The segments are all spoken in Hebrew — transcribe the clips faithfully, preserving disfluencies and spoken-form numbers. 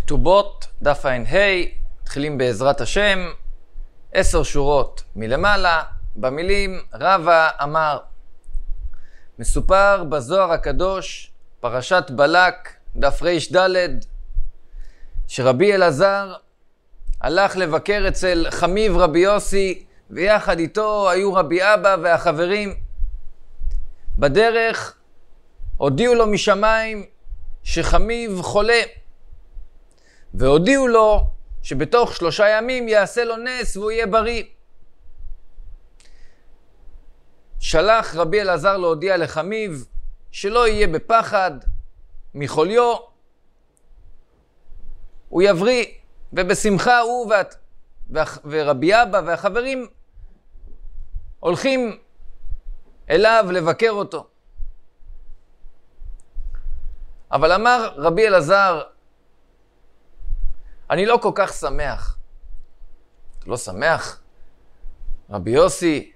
כתובות, דף ע"ה, מתחילים בעזרת השם, עשר שורות מלמעלה, במילים רבא אמר. מסופר בזוהר הקדוש, פרשת בלק, דף רד', שרבי אלעזר הלך לבקר אצל חמיב רבי יוסי, ויחד איתו היו רבי אבא והחברים. בדרך הודיעו לו משמיים שחמיב חולה, והודיעו לו שבתוך שלושה ימים יעשה לו נס והוא יהיה בריא. שלח רבי אלעזר להודיע לחמיב שלא יהיה בפחד מחוליו, הוא יבריא, ובשמחה הוא ואת, ורבי אבא והחברים הולכים אליו לבקר אותו. אבל אמר רבי אלעזר, אני לא כל כך שמח. אתה לא שמח? רבי יוסי,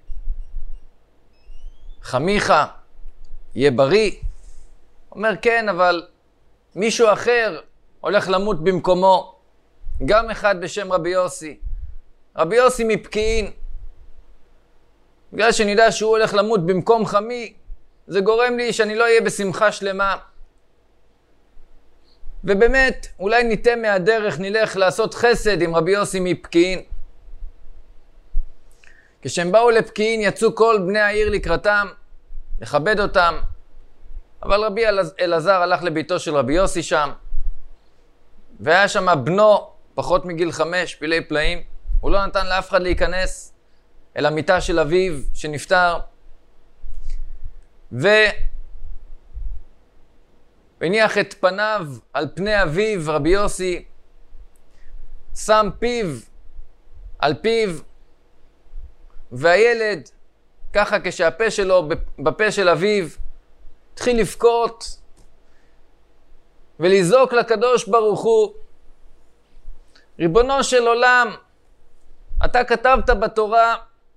חמיך, יהיה בריא? אומר כן, אבל מישהו אחר הולך למות במקומו. גם אחד בשם רבי יוסי. רבי יוסי מפקיעין. בגלל שאני יודע שהוא הולך למות במקום חמי, זה גורם לי שאני לא אהיה בשמחה שלמה. ובאמת, אולי ניתן מהדרך, נלך לעשות חסד עם רבי יוסי מפקיעין. כשהם באו לפקיעין, יצאו כל בני העיר לקראתם, לכבד אותם. אבל רבי אלעזר הלך לביתו של רבי יוסי שם, והיה שם בנו, פחות מגיל חמש, פילי פלאים. הוא לא נתן לאף אחד להיכנס אל המיטה של אביו שנפטר. ו... והניח את פניו על פני אביו, רבי יוסי, שם פיו על פיו, והילד, ככה כשהפה שלו בפה של אביו, התחיל לבכות ולזעוק לקדוש ברוך הוא, ריבונו של עולם, אתה כתבת בתורה,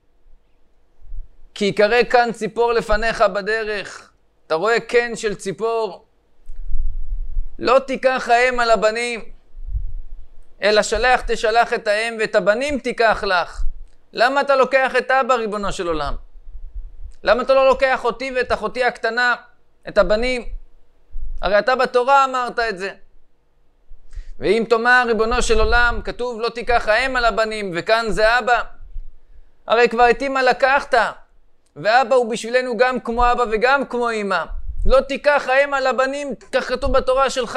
כי יקרא כאן ציפור לפניך בדרך. אתה רואה קן של ציפור, לא תיקח האם על הבנים, אלא שלח תשלח את האם ואת הבנים תיקח לך. למה אתה לוקח את אבא, ריבונו של עולם? למה אתה לא לוקח אותי ואת אחותי הקטנה, את הבנים? הרי אתה בתורה אמרת את זה. ואם תאמר ריבונו של עולם, כתוב לא תיקח האם על הבנים, וכאן זה אבא. הרי כבר את אמא לקחת, ואבא הוא בשבילנו גם כמו אבא וגם כמו אמא. לא תיקח האם על הבנים, כך כתוב בתורה שלך.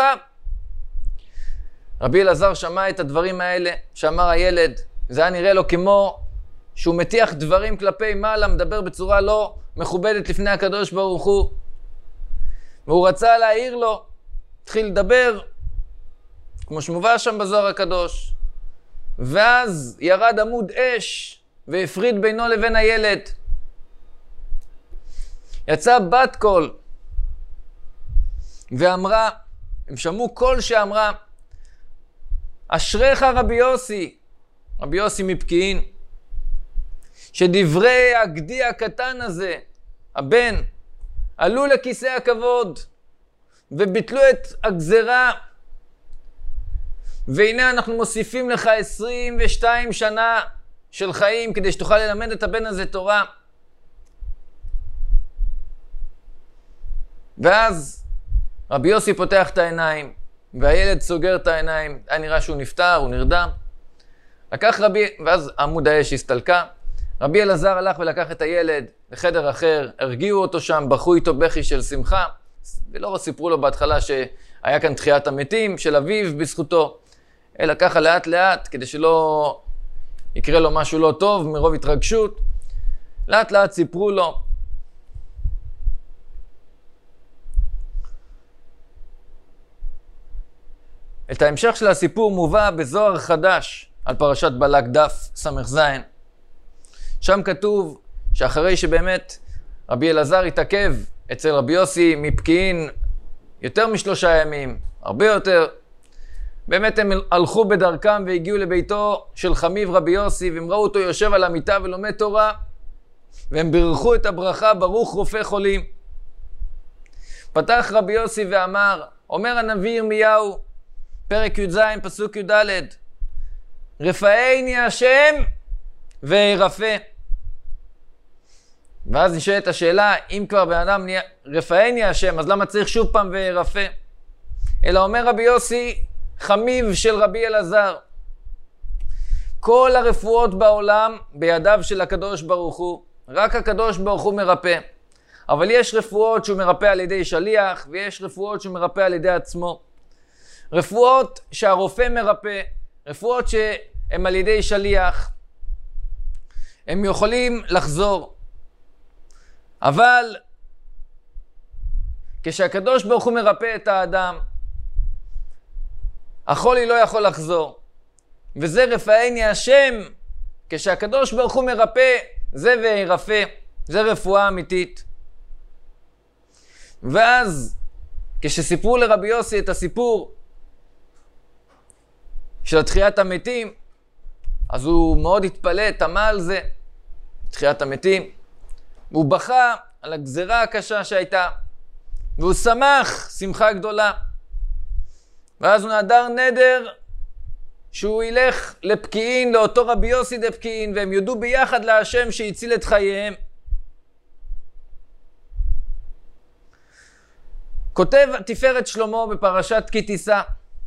רבי אלעזר שמע את הדברים האלה שאמר הילד. זה היה נראה לו כמו שהוא מטיח דברים כלפי מעלה, מדבר בצורה לא מכובדת לפני הקדוש ברוך הוא. והוא רצה להעיר לו, התחיל לדבר, כמו שמובא שם בזוהר הקדוש. ואז ירד עמוד אש והפריד בינו לבין הילד. יצא בת קול ואמרה, הם שמעו קול שאמרה, אשריך רבי יוסי, רבי יוסי מפקיעין, שדברי הגדי הקטן הזה, הבן, עלו לכיסא הכבוד וביטלו את הגזרה, והנה אנחנו מוסיפים לך עשרים ושתיים שנה של חיים כדי שתוכל ללמד את הבן הזה תורה. ואז רבי יוסי פותח את העיניים, והילד סוגר את העיניים, היה נראה שהוא נפטר, הוא נרדם. לקח רבי, ואז עמוד האש הסתלקה. רבי אלעזר הלך ולקח את הילד לחדר אחר, הרגיעו אותו שם, בכו איתו בכי של שמחה, ולא סיפרו לו בהתחלה שהיה כאן תחיית המתים של אביו בזכותו, אלא ככה לאט לאט, כדי שלא יקרה לו משהו לא טוב מרוב התרגשות. לאט לאט סיפרו לו. את ההמשך של הסיפור מובא בזוהר חדש על פרשת בלק דף ס"ז. שם כתוב שאחרי שבאמת רבי אלעזר התעכב אצל רבי יוסי מפקיעין יותר משלושה ימים, הרבה יותר, באמת הם הלכו בדרכם והגיעו לביתו של חמיב רבי יוסי, והם ראו אותו יושב על המיטה ולומד תורה, והם ברכו את הברכה, ברוך רופא חולים. פתח רבי יוסי ואמר, אומר הנביא ירמיהו, פרק י"ז, פסוק י"ד. רפאני השם וירפא. ואז נשאלת השאלה, אם כבר בן אדם נהיה רפאני השם, אז למה צריך שוב פעם וירפא? אלא אומר רבי יוסי, חמיב של רבי אלעזר, כל הרפואות בעולם בידיו של הקדוש ברוך הוא, רק הקדוש ברוך הוא מרפא. אבל יש רפואות שהוא מרפא על ידי שליח, ויש רפואות שהוא מרפא על ידי עצמו. רפואות שהרופא מרפא, רפואות שהן על ידי שליח, הם יכולים לחזור. אבל כשהקדוש ברוך הוא מרפא את האדם, החולי לא יכול לחזור. וזה רפאני השם, כשהקדוש ברוך הוא מרפא, זה וירפא. זה רפואה אמיתית. ואז כשסיפרו לרבי יוסי את הסיפור של תחיית המתים, אז הוא מאוד התפלא, תמה על זה, תחיית המתים. הוא בכה על הגזרה הקשה שהייתה, והוא שמח שמחה גדולה. ואז הוא נדר נדר שהוא ילך לפקיעין, לאותו רבי יוסי דפקיעין, והם יודו ביחד להשם שהציל את חייהם. כותב תפארת שלמה בפרשת כי תישא,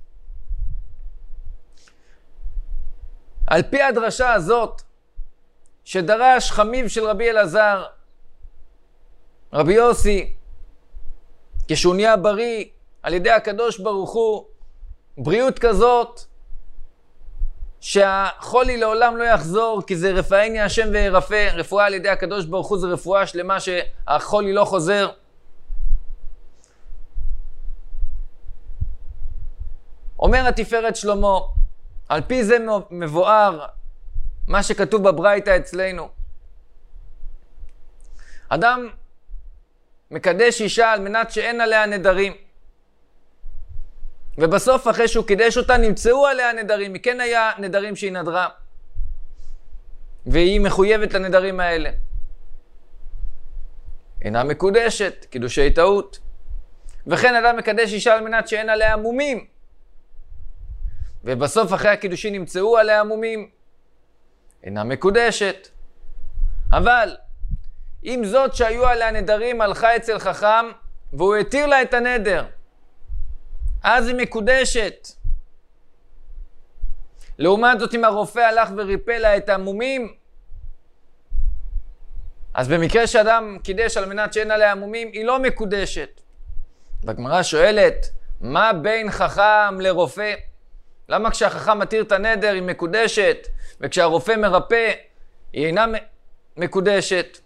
על פי הדרשה הזאת שדרש חמיב של רבי אלעזר, רבי יוסי, כשהוא נהיה בריא על ידי הקדוש ברוך הוא, בריאות כזאת שהחולי לעולם לא יחזור, כי זה רפאני השם וירפא. רפואה על ידי הקדוש ברוך הוא זה רפואה שלמה שהחולי לא חוזר. אומר התפארת שלמה, על פי זה מבואר מה שכתוב בברייתא אצלנו. אדם מקדש אישה על מנת שאין עליה נדרים, ובסוף אחרי שהוא קידש אותה נמצאו עליה נדרים, מכן היה נדרים שהיא נדרה, והיא מחויבת לנדרים האלה. אינה מקודשת, קידושי טעות. וכן אדם מקדש אישה על מנת שאין עליה מומים, ובסוף אחרי הקידושין נמצאו עליה מומים, אינה מקודשת. אבל אם זאת שהיו עליה נדרים הלכה אצל חכם והוא התיר לה את הנדר, אז היא מקודשת. לעומת זאת, אם הרופא הלך וריפא לה את המומים, אז במקרה שאדם קידש על מנת שאין עליה מומים, היא לא מקודשת. והגמרא שואלת, מה בין חכם לרופא? למה כשהחכם מתיר את הנדר היא מקודשת, וכשהרופא מרפא היא אינה מקודשת?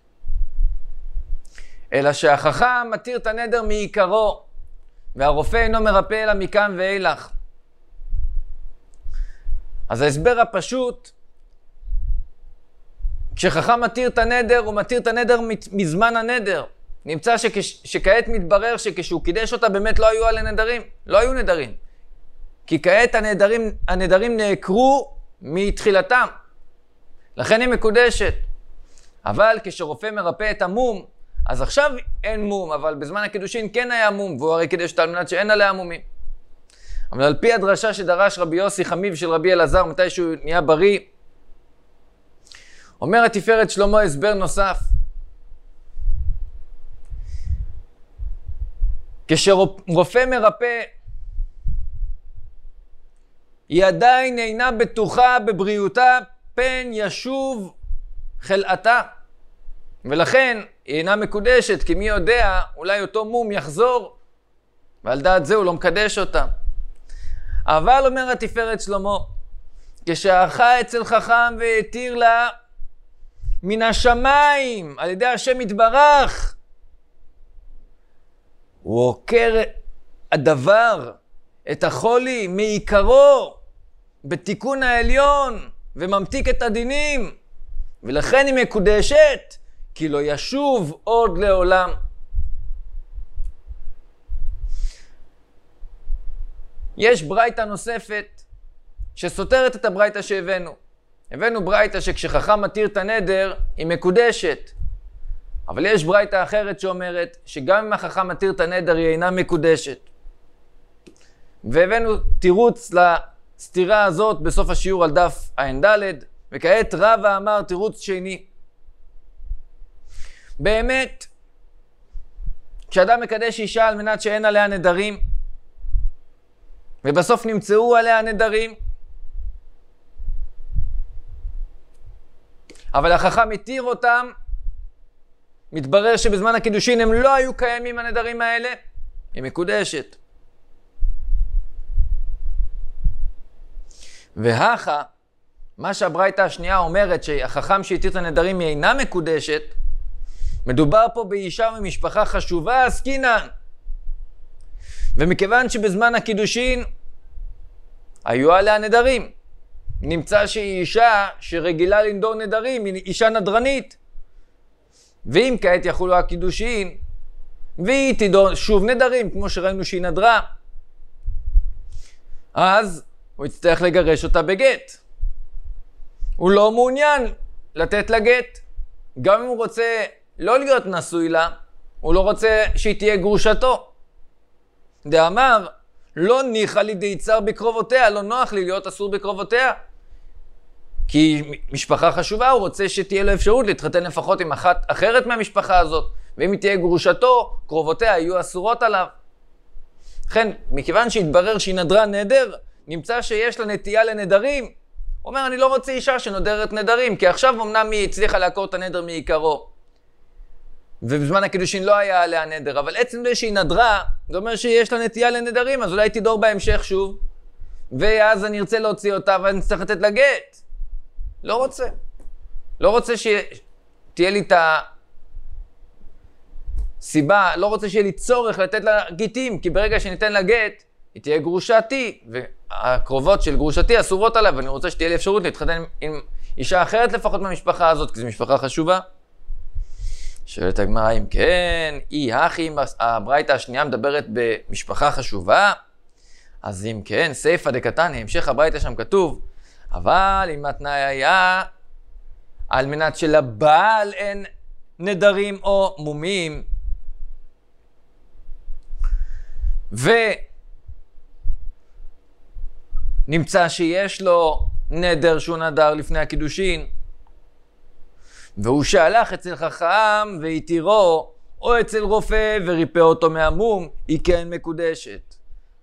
אלא שהחכם מתיר את הנדר מעיקרו, והרופא אינו מרפא אלא מכאן ואילך. אז ההסבר הפשוט, כשחכם מתיר את הנדר, הוא מתיר את הנדר מזמן הנדר. נמצא שכש, שכעת מתברר שכשהוא קידש אותה באמת לא היו עליה נדרים, לא היו נדרים. כי כעת הנדרים, הנדרים נעקרו מתחילתם, לכן היא מקודשת. אבל כשרופא מרפא את המום, אז עכשיו אין מום, אבל בזמן הקידושין כן היה מום, והוא הרי קידש אותה על מנת שאין עליה מומים. אבל על פי הדרשה שדרש רבי יוסי חמיב של רבי אלעזר מתי שהוא נהיה בריא, אומר התפארת שלמה הסבר נוסף. כשרופא מרפא, היא עדיין אינה בטוחה בבריאותה פן ישוב חלאתה, ולכן היא אינה מקודשת, כי מי יודע, אולי אותו מום יחזור, ועל דעת זה הוא לא מקדש אותה. אבל אומר התפארת שלמה, כשהלכה אצל חכם והתיר לה מן השמיים על ידי השם יתברך, הוא עוקר הדבר, את החולי מעיקרו, בתיקון העליון, וממתיק את הדינים, ולכן היא מקודשת, כי לא ישוב עוד לעולם. יש ברייתא נוספת שסותרת את הברייתא שהבאנו. הבאנו ברייתא שכשחכם מתיר את הנדר היא מקודשת, אבל יש ברייתא אחרת שאומרת שגם אם החכם מתיר את הנדר היא אינה מקודשת. והבאנו תירוץ לסתירה הזאת בסוף השיעור על דף עין ד', וכעת רבא אמר תירוץ שני. באמת, כשאדם מקדש אישה על מנת שאין עליה נדרים, ובסוף נמצאו עליה נדרים, אבל החכם התיר אותם, מתברר שבזמן הקידושין הם לא היו קיימים הנדרים האלה, היא מקודשת. והכה, מה שהברייתא השנייה אומרת שהחכם שהתיר את הנדרים היא אינה מקודשת, מדובר פה באישה ממשפחה חשובה עסקינן. ומכיוון שבזמן הקידושין היו עליה נדרים, נמצא שהיא אישה שרגילה לנדור נדרים, היא אישה נדרנית. ואם כעת יחולו הקידושין, והיא תדור שוב נדרים, כמו שראינו שהיא נדרה, אז הוא יצטרך לגרש אותה בגט. הוא לא מעוניין לתת לה גט. גם אם הוא רוצה לא להיות נשוי לה, הוא לא רוצה שהיא תהיה גרושתו. דאמר, לא ניחא לי דייצר בקרובותיה, לא נוח לי להיות אסור בקרובותיה. כי משפחה חשובה, הוא רוצה שתהיה לו אפשרות להתחתן לפחות עם אחת אחרת מהמשפחה הזאת, ואם היא תהיה גרושתו, קרובותיה יהיו אסורות עליו. לכן, מכיוון שהתברר שהיא נדרה נדר, נמצא שיש לה נטייה לנדרים, הוא אומר, אני לא רוצה אישה שנודרת נדרים, כי עכשיו אמנם היא הצליחה לעקור את הנדר מעיקרו, ובזמן הקידושין לא היה עליה נדר, אבל עצם זה שהיא נדרה, זה אומר שיש לה נטייה לנדרים, אז אולי תדור בהמשך שוב, ואז אני ארצה להוציא אותה ואני צריך לתת לה גט. לא רוצה. לא רוצה שתהיה לי את הסיבה, לא רוצה שיהיה לי צורך לתת לה גיטים, כי ברגע שניתן לה גט, היא תהיה גרושתי, והקרובות של גרושתי אסורות עליו, ואני רוצה שתהיה לי אפשרות להתחתן עם אישה אחרת לפחות מהמשפחה הזאת, כי זו משפחה חשובה. שואלת הגמרא, אם כן, אי הכי, אם הברייתא השנייה מדברת במשפחה חשובה, אז אם כן, סייפא דקתני, המשך הברייתא שם כתוב, אבל אם התנאי היה על מנת שלבעל אין נדרים או מומים, ונמצא שיש לו נדר שהוא נדר לפני הקידושין, והוא שהלך אצל חכם והתירו, או אצל רופא וריפא אותו מהמום, היא כן מקודשת.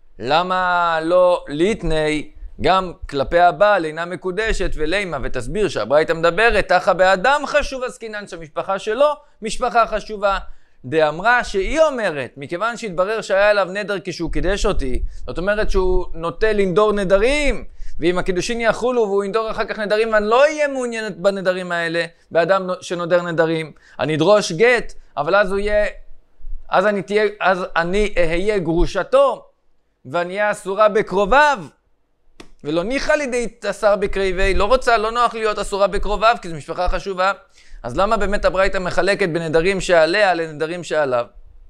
למה לא להתני גם כלפי הבעל אינה מקודשת ולימה, ותסביר שהברייתא מדברת, תחה באדם חשוב עסקינן, שהמשפחה שלו משפחה חשובה. דאמרה שהיא אומרת, מכיוון שהתברר שהיה עליו נדר כשהוא קידש אותי, זאת אומרת שהוא נוטה לנדור נדרים, ואם הקידושין יחולו והוא ינדור אחר כך נדרים, ואני לא אהיה מעוניינת בנדרים האלה, באדם שנודר נדרים, אני אדרוש גט, אבל אז הוא יהיה, אז אני תהיה, אז אני אהיה גרושתו, ואני אהיה אסורה בקרוביו, ולא ניחא לי דייצר בקרבי, לא רוצה, לא נוח להיות אסורה בקרוביו, כי זו משפחה חשובה. אז למה באמת הברייתא מחלקת בנדרים שעליה לנדרים שעליו?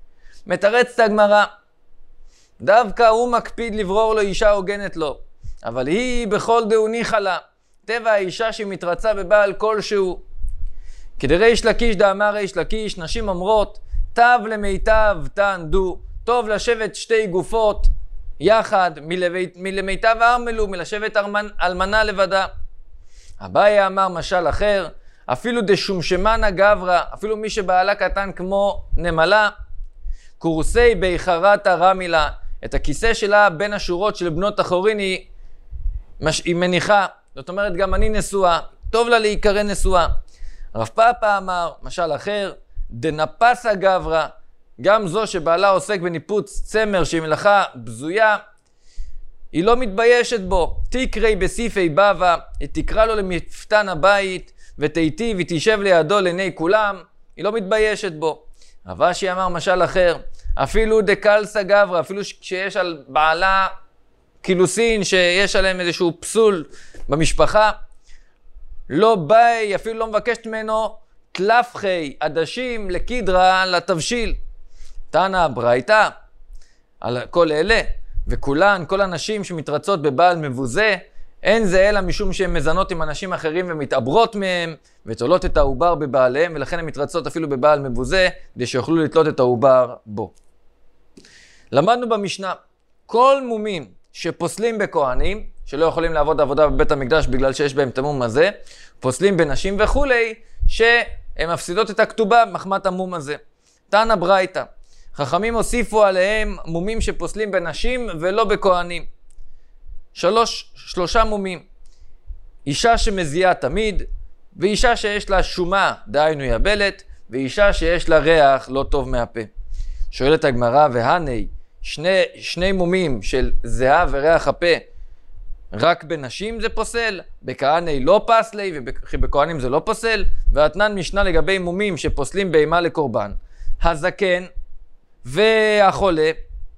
מתרצת הגמרא, דווקא הוא מקפיד לברור לו אישה הוגנת לו, אבל היא בכל דהו ניחא לה, טבע האישה שמתרצה בבעל כלשהו. כדריש לקיש דאמר ריש לקיש, נשים אומרות, טב למיטב תענדו, טוב לשבת שתי גופות יחד, מלמיטב ארמלו, מלשבת אלמנה לבדה. אביי אמר משל אחר, אפילו דשומשמנה גברא, אפילו מי שבעלה קטן כמו נמלה, קורסי ביחרתה רמילה, את הכיסא שלה בין השורות של בנות החורין היא, מש... היא מניחה, זאת אומרת גם אני נשואה, טוב לה להיקרא נשואה. רב פאפא אמר, משל אחר, דנפסה גברא, גם זו שבעלה עוסק בניפוץ צמר שהיא מלאכה בזויה, היא לא מתביישת בו. תקרי בסיפי בבא, היא תקרא לו למפתן הבית, ותיטיב, היא תישב לידו לעיני כולם, היא לא מתביישת בו. רב אשי אמר משל אחר, אפילו דקלסה גברא, אפילו כשיש על בעלה קילוסין, שיש עליהם איזשהו פסול במשפחה, לא באי, אפילו לא מבקשת ממנו תלפחי עדשים לקידרה לתבשיל. תנא הברייתא על כל אלה, וכולן, כל הנשים שמתרצות בבעל מבוזה, אין זה אלא משום שהן מזנות עם אנשים אחרים ומתעברות מהם, ותולות את העובר בבעליהם, ולכן הן מתרצות אפילו בבעל מבוזה, כדי שיוכלו לתלות את העובר בו. למדנו במשנה, כל מומים שפוסלים בכהנים, שלא יכולים לעבוד עבודה בבית המקדש בגלל שיש בהם את המום הזה, פוסלים בנשים וכולי, שהן מפסידות את הכתובה מחמת המום הזה. תנא ברייתא, חכמים הוסיפו עליהם מומים שפוסלים בנשים ולא בכהנים. שלוש, שלושה מומים. אישה שמזיעה תמיד, ואישה שיש לה שומה, דהיינו יבלת, ואישה שיש לה ריח לא טוב מהפה. שואלת הגמרא, והני, שני, שני מומים של זיעה וריח הפה, רק בנשים זה פוסל? בכהני לא פסלי, ובכהנים זה לא פוסל? ואתנן משנה לגבי מומים שפוסלים בהמה לקורבן. הזקן והחולה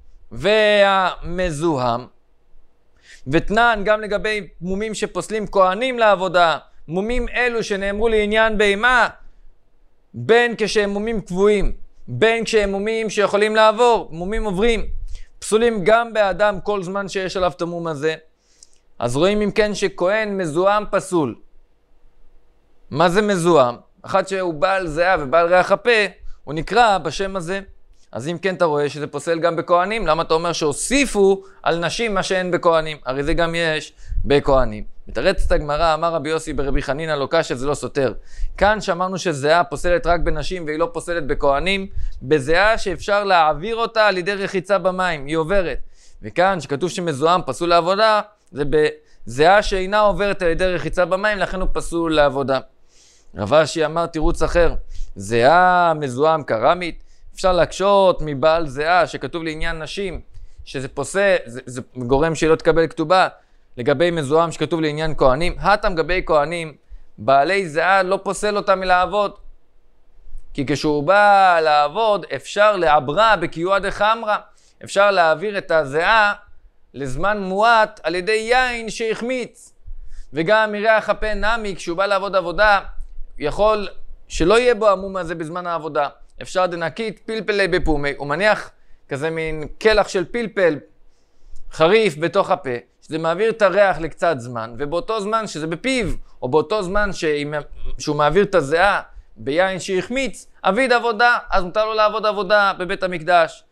והמזוהם, ותנן גם לגבי מומים שפוסלים כהנים לעבודה, מומים אלו שנאמרו לעניין בהמה, בין כשהם מומים קבועים, בין כשהם מומים שיכולים לעבור, מומים עוברים, פסולים גם באדם כל זמן שיש עליו את המום הזה. אז רואים אם כן שכהן מזוהם פסול. מה זה מזוהם? אחד שהוא בעל זיעה ובעל ריח הפה, הוא נקרא בשם הזה. אז אם כן אתה רואה שזה פוסל גם בכהנים, למה אתה אומר שהוסיפו על נשים מה שאין בכהנים? הרי זה גם יש בכהנים. מתרצת הגמרא, אמר רבי יוסי ברבי חנינא לא קשיא, זה לא סותר. כאן שאמרנו שזיעה פוסלת רק בנשים והיא לא פוסלת בכהנים, בזיעה שאפשר להעביר אותה על ידי רחיצה במים, היא עוברת. וכאן שכתוב שמזוהם פסול לעבודה, זה בזיעה שאינה עוברת על ידי רחיצה במים, לכן הוא פסול לעבודה. רב אשי אמר תירוץ אחר, זיעה מזוהם קרמית, אפשר להקשות מבעל זיעה שכתוב לעניין נשים, שזה פוסל, זה, זה גורם שהיא לא תקבל כתובה, לגבי מזוהם שכתוב לעניין כהנים, הטם גבי כהנים, בעלי זיעה לא פוסל אותם מלעבוד. כי כשהוא בא לעבוד, אפשר לעברה בקיוע דחמרה, אפשר להעביר את הזיעה לזמן מועט על ידי יין שהחמיץ. וגם מריח הפה נמי, כשהוא בא לעבוד עבודה, יכול שלא יהיה בו המום הזה בזמן העבודה. אפשר דנקית פלפלי בפומי, הוא מניח כזה מין קלח של פלפל חריף בתוך הפה, שזה מעביר את הריח לקצת זמן, ובאותו זמן שזה בפיו, או באותו זמן שהוא מעביר את הזיעה ביין שהחמיץ, אביד עבודה, אז מותר לו לעבוד עבודה בבית המקדש.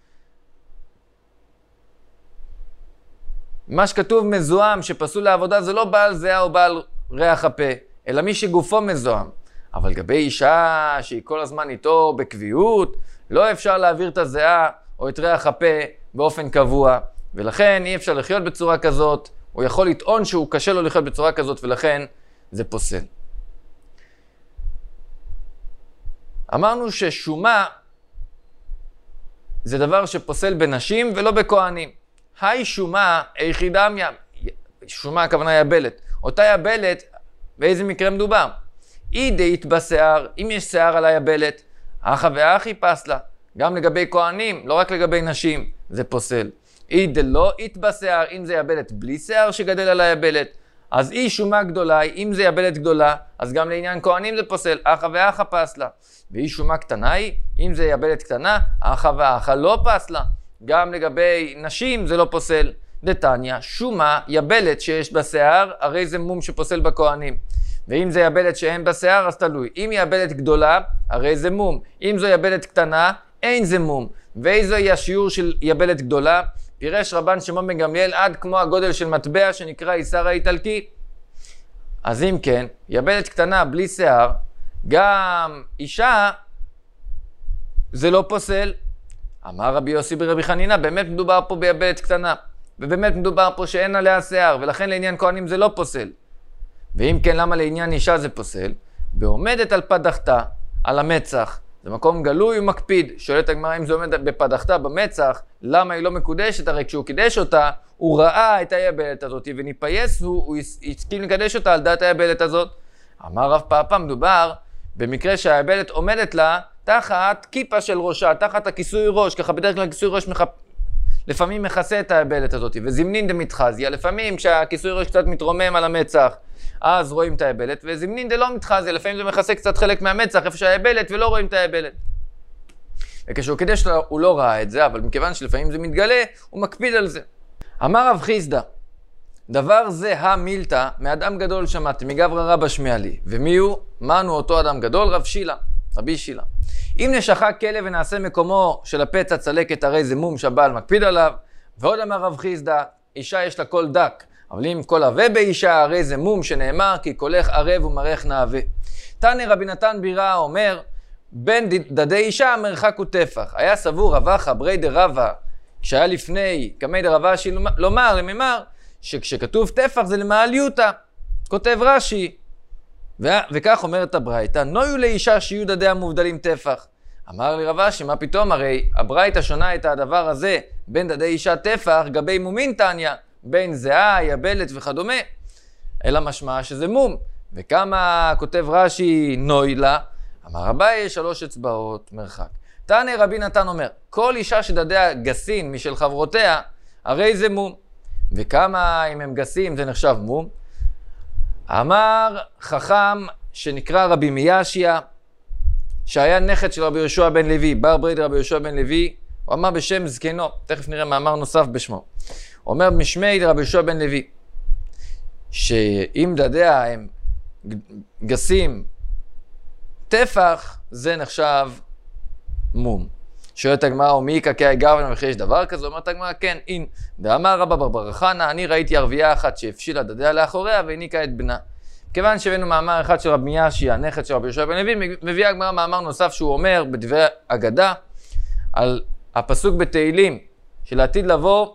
מה שכתוב מזוהם שפסול לעבודה זה לא בעל זיעה או בעל ריח הפה, אלא מי שגופו מזוהם. אבל לגבי אישה שהיא כל הזמן איתו בקביעות, לא אפשר להעביר את הזיעה או את ריח הפה באופן קבוע, ולכן אי אפשר לחיות בצורה כזאת, הוא יכול לטעון שהוא קשה לו לחיות בצורה כזאת, ולכן זה פוסל. אמרנו ששומה זה דבר שפוסל בנשים ולא בכהנים. היי שומה היחידמיה, שומה הכוונה יבלת. אותה יבלת, באיזה מקרה מדובר? אי דאית בשיער, אם יש שיער על היבלת, אחא ואחי פסלה. גם לגבי כהנים, לא רק לגבי נשים, זה פוסל. אי דלא אית בשיער, אם זה יבלת בלי שיער שגדל על היבלת, אז אי שומה גדולה, אם זה יבלת גדולה, אז גם לעניין כהנים זה פוסל, אחא ואחא פסלה. ואי שומה קטנה היא, אם זה יבלת קטנה, אחא ואחא לא פסלה. גם לגבי נשים זה לא פוסל. דתניא, שומה יבלת שיש בשיער, הרי זה מום שפוסל בכהנים. ואם זה יבלת שאין בשיער, אז תלוי. אם היא יבלת גדולה, הרי זה מום. אם זו יבלת קטנה, אין זה מום. ואיזו היא השיעור של יבלת גדולה? פירש רבן שמעון בן גמליאל עד כמו הגודל של מטבע שנקרא איסר האיטלקי. אז אם כן, יבלת קטנה בלי שיער, גם אישה, זה לא פוסל. אמר רבי יוסי ברבי חנינא, באמת מדובר פה ביבלת קטנה, ובאמת מדובר פה שאין עליה שיער, ולכן לעניין כהנים זה לא פוסל. ואם כן, למה לעניין אישה זה פוסל? בעומדת על פדחתה, על המצח, זה מקום גלוי ומקפיד. שואלת הגמרא, אם זה עומד בפדחתה במצח, למה היא לא מקודשת? הרי כשהוא קידש אותה, הוא ראה את היבלת הזאת, וניפייס הוא, הוא הסכים לקדש אותה על דעת היבלת הזאת. אמר רב פאפא, מדובר במקרה שהיבלת עומדת לה תחת כיפה של ראשה, תחת הכיסוי ראש, ככה בדרך כלל כיסוי ראש מח... לפעמים מכסה את היבלת הזאת, וזמנין דמתחזיה, לפעמים כשהכיסוי ראש קצת מתרומם על המצח, אז רואים את היבלת, וזמנין דלא מתחזיה, לפעמים זה מכסה קצת חלק מהמצח, איפה שהיבלת, ולא רואים את היבלת. וכשהוא קידש לו, הוא לא ראה את זה, אבל מכיוון שלפעמים זה מתגלה, הוא מקפיד על זה. אמר רב חיסדא, דבר זה המילתא, מאדם גדול שמעתי, מגברא רבא שמיע לי. ומי הוא? מנו אותו אדם גדול? רב שילה, רבי שילה. אם נשחק כלב ונעשה מקומו של הפצע צלקת, הרי זה מום שהבעל מקפיד עליו. ועוד אמר רב חיסדא, אישה יש לה קול דק, אבל אם קול עבה באישה, הרי זה מום שנאמר, כי קולך ערב ומרך נעבה. תנא רבי נתן בירא אומר, בין דדי אישה המרחק הוא טפח. היה סבור רבא ברי דרבא, כשהיה לפני קמי דרבא לומר, לממר, שכשכתוב טפח זה למעליותא. כותב רש"י, ו- וכך אומרת הברייתא, נויו לאישה שיהיו דדיה מובדלים טפח. אמר לי רב אשי, מה פתאום? הרי הברייתא שונה את הדבר הזה בין דדי אישה טפח, גבי מומין תניא, בין זהה, יבלת וכדומה. אלא משמע שזה מום. וכמה כותב רש"י נוי לה? אמר אביי, שלוש אצבעות מרחק. תנא רבי נתן אומר, כל אישה שדדיה גסין משל חברותיה, הרי זה מום. וכמה אם הם גסים זה נחשב מום? אמר חכם שנקרא רבי מיאשיה, שהיה נכד של רבי יהושע בן לוי, בר ברי דרבי יהושע בן לוי, הוא אמר בשם זקנו, תכף נראה מאמר נוסף בשמו. הוא אומר משמי דרבי יהושע בן לוי, שאם דדיה הם גסים טפח, זה נחשב מום. שואלת הגמרא, ומי יקקי גרבנה וכי יש דבר כזה? אומרת הגמרא, כן, אין. דאמר רבא בר בר חנא, אני ראיתי ערבייה אחת שהפשילה דדיה לאחוריה והניקה את בנה. כיוון שהבאנו מאמר אחד של רבי מיאשי, הנכד של רבי יהושע בן לוי, מביא הגמרא מאמר נוסף שהוא אומר בדברי אגדה, על הפסוק בתהילים, של העתיד לבוא,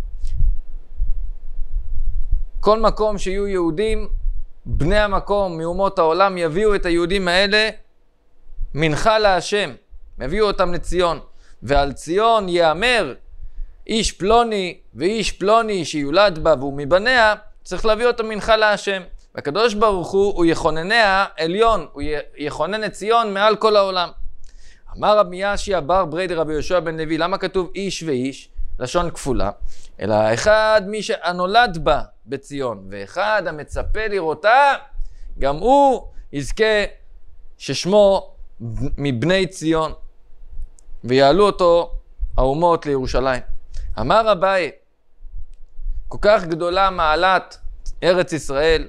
כל מקום שיהיו יהודים, בני המקום מאומות העולם יביאו את היהודים האלה מנחה להשם, הביאו אותם לציון, ועל ציון יאמר איש פלוני ואיש פלוני שיולד בה והוא מבניה, צריך להביא אותו מנחה להשם. והקדוש ברוך הוא, הוא יכונניה עליון, הוא יכונן את ציון מעל כל העולם. אמר רבי מיאשיה בר ברי דרבי יהושע בן לוי, למה כתוב איש ואיש? לשון כפולה. אלא אחד מי שהנולד בה בציון, ואחד המצפה לראותה, גם הוא יזכה ששמו מבני ציון, ויעלו אותו האומות לירושלים. אמר אביי, כל כך גדולה מעלת ארץ ישראל,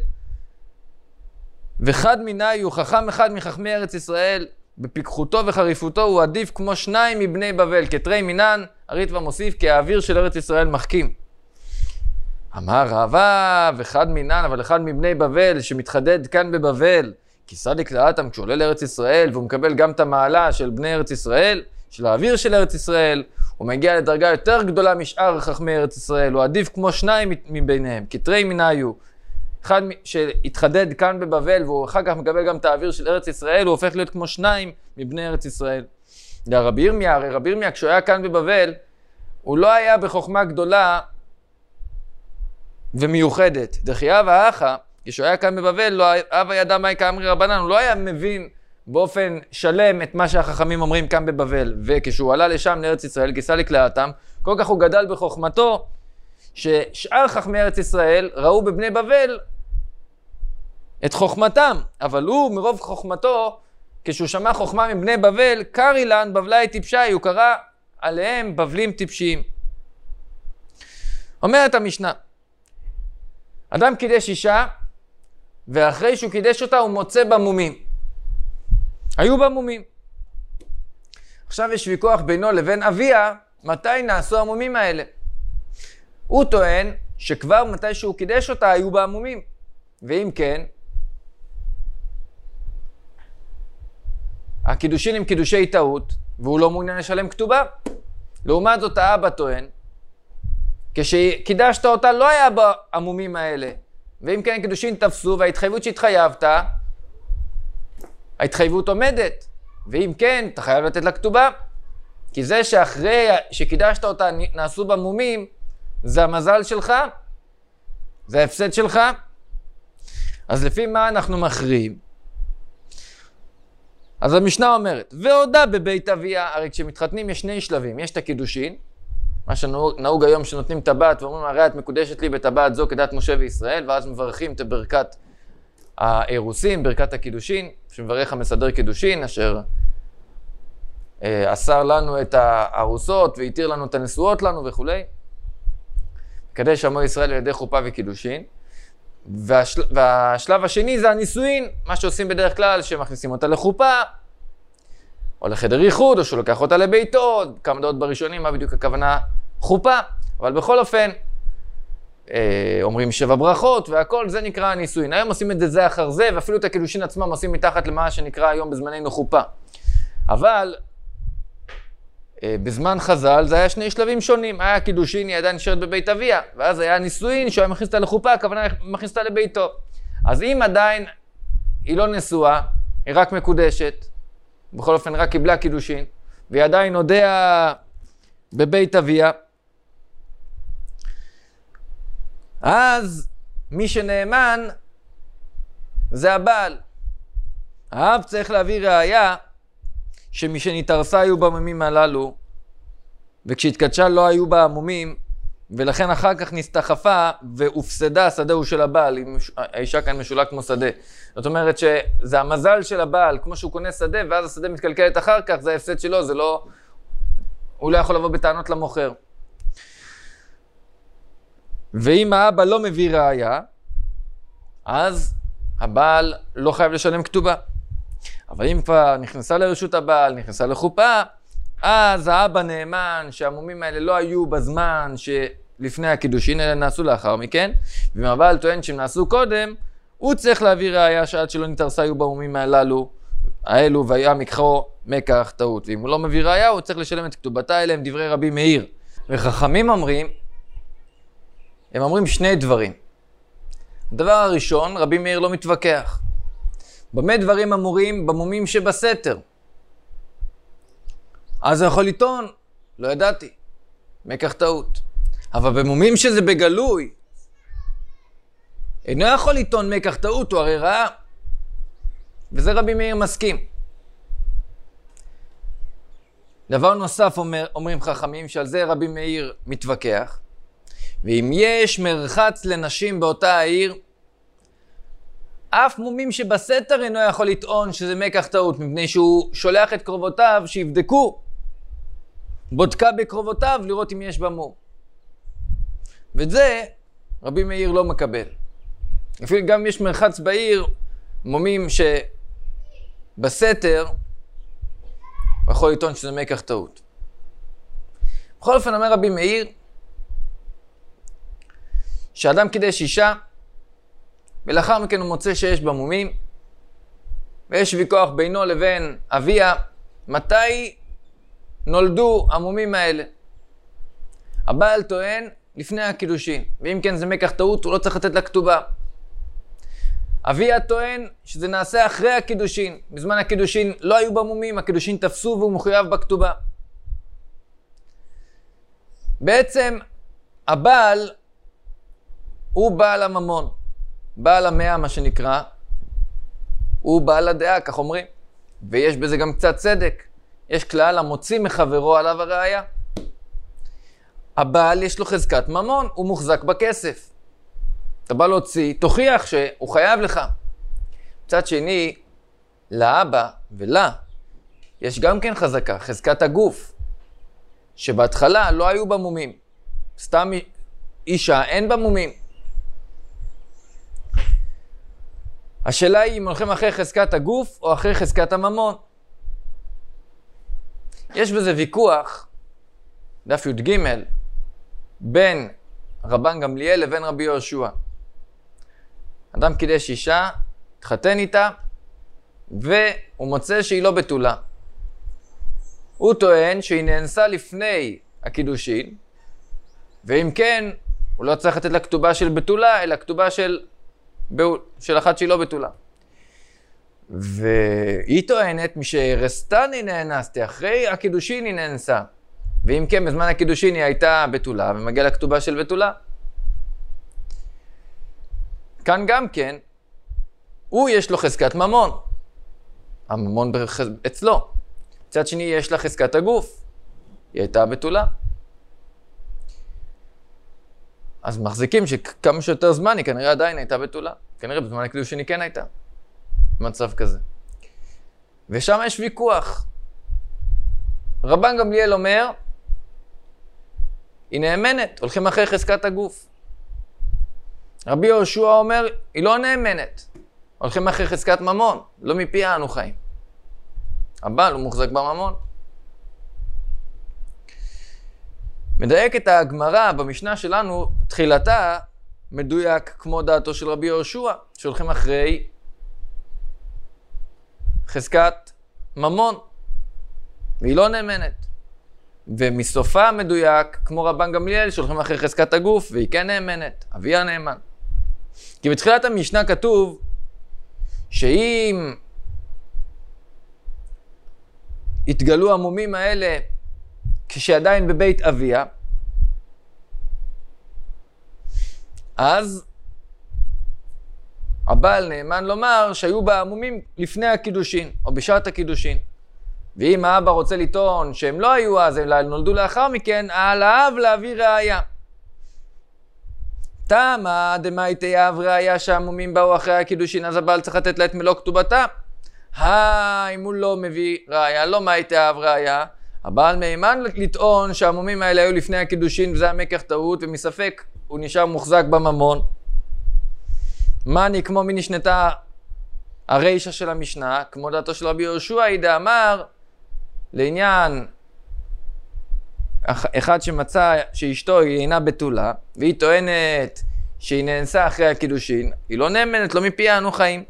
וחד מיני הוא חכם אחד מחכמי ארץ ישראל, בפיקחותו וחריפותו הוא עדיף כמו שניים מבני בבל, כתרי מינן, הריטב"א מוסיף, כי האוויר של ארץ ישראל מחכים. אמר רבא, וחד מינן, אבל אחד מבני בבל שמתחדד כאן בבבל, כי סדיק לאטם כשעולה לארץ ישראל, והוא מקבל גם את המעלה של בני ארץ ישראל, של האוויר של ארץ ישראל, הוא מגיע לדרגה יותר גדולה משאר חכמי ארץ ישראל, הוא עדיף כמו שניים מביניהם, כתרי מיניו, אחד שהתחדד כאן בבבל, והוא אחר כך מקבל גם את האוויר של ארץ ישראל, הוא הופך להיות כמו שניים מבני ארץ ישראל. רבי ירמיה, הרי רבי ירמיה כשהוא היה כאן בבבל, הוא לא היה בחוכמה גדולה ומיוחדת. דחי אבא אחא, כשהוא היה כאן בבבל, לא, אבא ידע מהי כאמרי רבנן, הוא לא היה מבין באופן שלם את מה שהחכמים אומרים כאן בבבל. וכשהוא עלה לשם לארץ ישראל, כסליק לאטם, כל כך הוא גדל בחוכמתו, ששאר חכמי ארץ ישראל ראו בבני בבל את חוכמתם, אבל הוא מרוב חוכמתו, כשהוא שמע חוכמה מבני בבל, קרי לן בבלי טיפשי, הוא קרא עליהם בבלים טיפשיים. אומרת המשנה, אדם קידש אישה, ואחרי שהוא קידש אותה הוא מוצא במומים. היו במומים. עכשיו יש ויכוח בינו לבין אביה, מתי נעשו המומים האלה? הוא טוען שכבר מתי שהוא קידש אותה היו בעמומים. ואם כן, הקידושין הם קידושי טעות, והוא לא מעוניין לשלם כתובה. לעומת זאת האבא טוען, כשקידשת אותה לא היה בעמומים האלה. ואם כן קידושין תפסו וההתחייבות שהתחייבת, ההתחייבות עומדת. ואם כן, אתה חייב לתת לה כתובה. כי זה שאחרי שקידשת אותה נעשו במומים, זה המזל שלך, זה ההפסד שלך. אז לפי מה אנחנו מכריעים? אז המשנה אומרת, והודה בבית אביה, הרי כשמתחתנים יש שני שלבים, יש את הקידושין, מה שנהוג היום שנותנים טבעת ואומרים, הרי את מקודשת לי בטבעת זו כדת משה וישראל, ואז מברכים את ברכת האירוסין, ברכת הקידושין, שמברך המסדר קידושין, אשר אה, אסר לנו את הארוסות והתיר לנו את הנשואות לנו וכו'. קדש עמו ישראל על ידי חופה וקידושין. והשל... והשלב השני זה הנישואין, מה שעושים בדרך כלל, שמכניסים אותה לחופה, או לחדר ייחוד, או שהוא לוקח אותה לביתו, כמה דעות בראשונים, מה בדיוק הכוונה חופה. אבל בכל אופן, אומרים שבע ברכות והכל, זה נקרא נישואין. היום עושים את זה זה אחר זה, ואפילו את הקידושין עצמם עושים מתחת למה שנקרא היום בזמננו חופה. אבל בזמן חז"ל זה היה שני שלבים שונים. היה קידושין, היא עדיין נשארת בבית אביה, ואז היה נישואין שהוא היה מכניס אותה לחופה, הכוונה מכניס אותה לביתו. אז אם עדיין היא לא נשואה, היא רק מקודשת, בכל אופן רק קיבלה קידושין, והיא עדיין נודע בבית אביה, אז מי שנאמן זה הבעל. האב צריך להביא ראיה שמי שנתארסה היו במומים הללו, וכשהתקדשה לא היו בה המומים, ולכן אחר כך נסתחפה והופסדה, השדה הוא של הבעל, האישה כאן משולה כמו שדה. זאת אומרת שזה המזל של הבעל, כמו שהוא קונה שדה ואז השדה מתקלקלת אחר כך, זה ההפסד שלו, זה לא, הוא לא יכול לבוא בטענות למוכר. ואם האבא לא מביא ראיה, אז הבעל לא חייב לשלם כתובה. אבל אם כבר נכנסה לרשות הבעל, נכנסה לחופה, אז האבא נאמן שהמומים האלה לא היו בזמן שלפני הקידושין, אלא נעשו לאחר מכן, ואם הבעל טוען שהם נעשו קודם, הוא צריך להביא ראיה שעד שלא נתארסה היו במומים הללו, האלו, והיה מקחו מקח טעות. ואם הוא לא מביא ראיה, הוא צריך לשלם את כתובתה. אלה הם דברי רבי מאיר. וחכמים אומרים, הם אומרים שני דברים. הדבר הראשון, רבי מאיר לא מתווכח. במה דברים אמורים? במומים שבסתר. אז הוא יכול לטעון, לא ידעתי, מקח טעות. אבל במומים שזה בגלוי, אינו יכול לטעון מקח טעות, הוא הרי ראה. וזה רבי מאיר מסכים. דבר נוסף אומר, אומרים חכמים, שעל זה רבי מאיר מתווכח. ואם יש מרחץ לנשים באותה העיר, אף מומים שבסתר אינו יכול לטעון שזה מקח טעות, מפני שהוא שולח את קרובותיו שיבדקו, בודקה בקרובותיו לראות אם יש בה מום. ואת זה רבי מאיר לא מקבל. אפילו גם יש מרחץ בעיר, מומים שבסתר, הוא יכול לטעון שזה מקח טעות. בכל אופן אומר רבי מאיר, שאדם קידש אישה, ולאחר מכן הוא מוצא שיש בה מומים, ויש ויכוח בינו לבין אביה, מתי נולדו המומים האלה. הבעל טוען לפני הקידושין, ואם כן זה מקח טעות, הוא לא צריך לתת לה כתובה. אביה טוען שזה נעשה אחרי הקידושין, בזמן הקידושין לא היו בה מומים, הקידושין תפסו והוא מחויב בכתובה. בעצם הבעל הוא בעל הממון, בעל המאה מה שנקרא, הוא בעל הדעה, כך אומרים. ויש בזה גם קצת צדק. יש כלל המוציא מחברו עליו הראיה. הבעל יש לו חזקת ממון, הוא מוחזק בכסף. אתה בא להוציא, תוכיח שהוא חייב לך. מצד שני, לאבא ולה, יש גם כן חזקה, חזקת הגוף, שבהתחלה לא היו בה מומים. סתם אישה אין בה מומים. השאלה היא אם הולכים אחרי חזקת הגוף או אחרי חזקת הממון. יש בזה ויכוח, דף י"ג, בין רבן גמליאל לבין רבי יהושע. אדם קידש אישה, התחתן איתה, והוא מוצא שהיא לא בתולה. הוא טוען שהיא נאנסה לפני הקידושין, ואם כן, הוא לא צריך לתת לה כתובה של בתולה, אלא כתובה של, של אחת שהיא לא בתולה. והיא טוענת, משהרסתני נאנסתי, אחרי הקידושין היא נאנסה. ואם כן, בזמן הקידושין היא הייתה בתולה, ומגיע לה כתובה של בתולה. כאן גם כן, הוא יש לו חזקת ממון. הממון בחז... אצלו. מצד שני, יש לה חזקת הגוף. היא הייתה בתולה. אז מחזיקים שכמה שיותר זמן היא כנראה עדיין הייתה בתולה. כנראה בזמן הקידושין היא כן הייתה. במצב כזה. ושם יש ויכוח. רבן גמליאל אומר, היא נאמנת, הולכים אחרי חזקת הגוף. רבי יהושע אומר, היא לא נאמנת, הולכים אחרי חזקת ממון, לא מפיה אנו חיים. הבעל הוא מוחזק בממון. מדייק את הגמרא במשנה שלנו, תחילתה, מדויק כמו דעתו של רבי יהושע, שהולכים אחרי חזקת ממון, והיא לא נאמנת. ומסופה מדויק כמו רבן גמליאל, שהולכים אחרי חזקת הגוף, והיא כן נאמנת, אביה נאמן. כי בתחילת המשנה כתוב, שאם התגלו המומים האלה כשעדיין בבית אביה, אז הבעל נאמן לומר שהיו בה המומים לפני הקידושין, או בשעת הקידושין. ואם האבא רוצה לטעון שהם לא היו אז, אלא נולדו לאחר מכן, על האב להביא ראיה. תמה דמאי האב ראיה שהמומים באו אחרי הקידושין, אז הבעל צריך לתת לה את מלוא כתובתה. אם הוא לא מביא ראיה, לא מאי האב ראיה, הבעל נאמן לטעון שהמומים האלה היו לפני הקידושין, וזה המקח טעות, ומספק הוא נשאר מוחזק בממון. מני כמו מי נשנתה הרישה של המשנה, כמו דעתו של רבי יהושע, היא דאמר לעניין אחד שמצא שאשתו היא אינה בתולה, והיא טוענת שהיא נאנסה אחרי הקידושין, היא לא נאמנת, לא מפיה אנו חיים.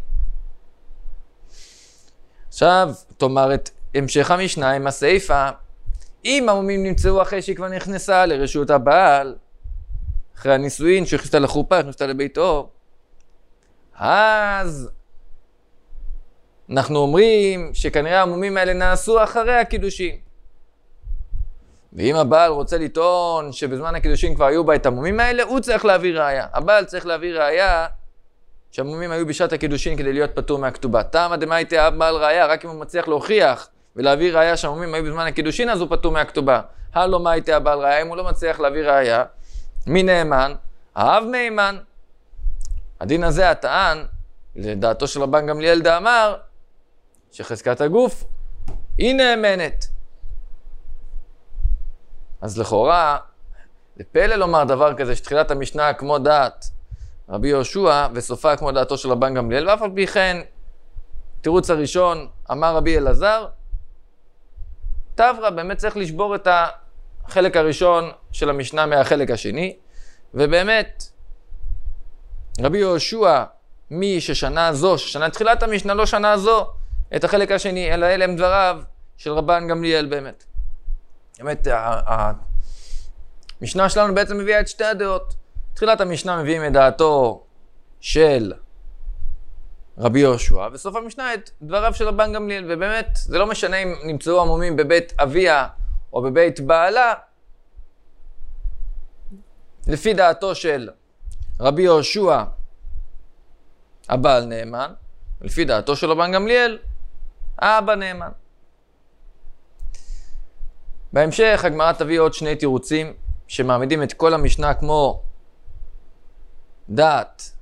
עכשיו, תאמר את המשך המשנה עם הסעיפה, אם המומים נמצאו אחרי שהיא כבר נכנסה לרשות הבעל, אחרי הנישואין, שהכניסה לחופה, הכניסה לביתו, אז אנחנו אומרים שכנראה המומים האלה נעשו אחרי הקידושין. ואם הבעל רוצה לטעון שבזמן הקידושין כבר היו בה את המומים האלה, הוא צריך להביא ראיה. הבעל צריך להביא ראיה שהמומים היו בשעת הקידושין כדי להיות פטור מהכתובה. תמה דמאי האב בעל ראיה, רק אם הוא מצליח להוכיח ולהביא ראיה שהמומים היו בזמן הקידושין, אז הוא פטור מהכתובה. הלא מאי הבעל ראיה, אם הוא לא מצליח להביא ראיה, מי נאמן? האב נאמן. הדין הזה הטען, לדעתו של רבן גמליאל דאמר, שחזקת הגוף היא נאמנת. אז לכאורה, לפלא לומר דבר כזה, שתחילת המשנה כמו דעת רבי יהושע, וסופה כמו דעתו של רבן גמליאל, ואף על פי כן, תירוץ הראשון, אמר רבי אלעזר, תברא, באמת צריך לשבור את החלק הראשון של המשנה מהחלק השני, ובאמת, רבי יהושע, מי ששנה זו, ששנה תחילת המשנה, לא שנה זו, את החלק השני, אלא אלה הם דבריו של רבן גמליאל באמת. באמת, המשנה שלנו בעצם מביאה את שתי הדעות. תחילת המשנה מביאים את דעתו של רבי יהושע, וסוף המשנה את דבריו של רבן גמליאל, ובאמת, זה לא משנה אם נמצאו המומים בבית אביה או בבית בעלה, לפי דעתו של רבי יהושע, הבעל נאמן, ולפי דעתו של רבן גמליאל, האבא נאמן. בהמשך הגמרא תביא עוד שני תירוצים שמעמידים את כל המשנה כמו דעת